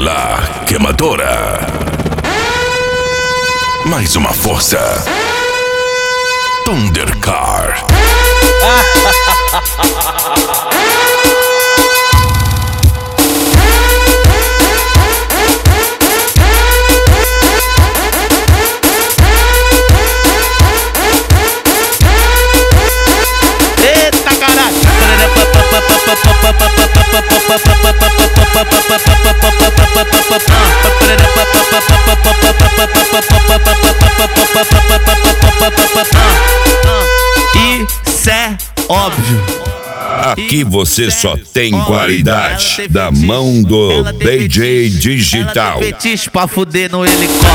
La Quemadora. Mais uma força. Thundercar. Eita caralho! Isso é óbvio. Aqui você só tem qualidade da mão do DJ Digital. Fetiche pra fuder no helicóptero.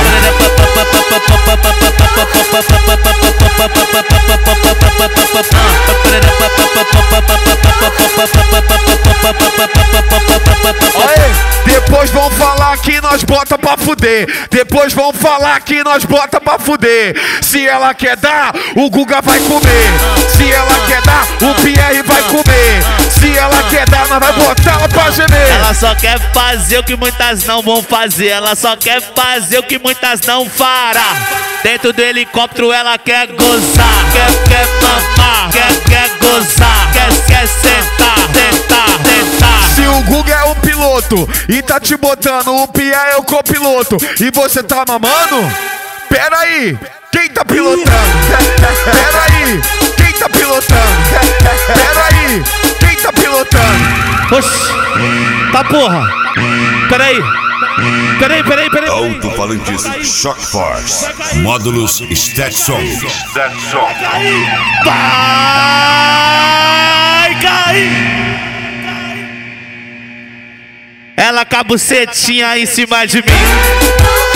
Depois vão falar que nós bota pra fuder. Depois vão falar que nós bota pra fuder. Se ela quer dar, o Guga vai comer. Se ela quer dar, o Pierre vai comer. Se ela quer dar, nós vai botar ela pra gemer. Ela só quer fazer o que muitas não vão fazer. Ela só quer fazer o que muitas não fará. Dentro do helicóptero ela quer gozar. Quer mamar, quer gozar. Quer sentar, tentar. Se o Guga é o piloto e tá te botando, o Pierre é o copiloto e você tá mamando? Pera aí, quem tá pilotando? Pera aí, quem tá pilotando? Pera aí, quem tá pilotando? Oxi, tá porra. Peraí. Alto-falantes Shock Force. Módulos Stetson. Vai cair. Ela com a bucetinha em cima de mim.